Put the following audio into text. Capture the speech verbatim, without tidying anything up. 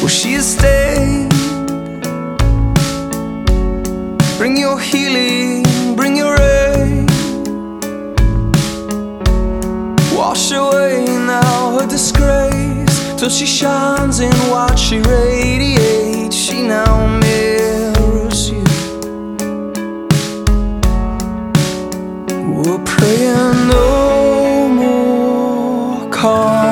she has stayed. Bring your healing, bring your rain. Wash away now her disgrace, till she shines in what she radiates. She now made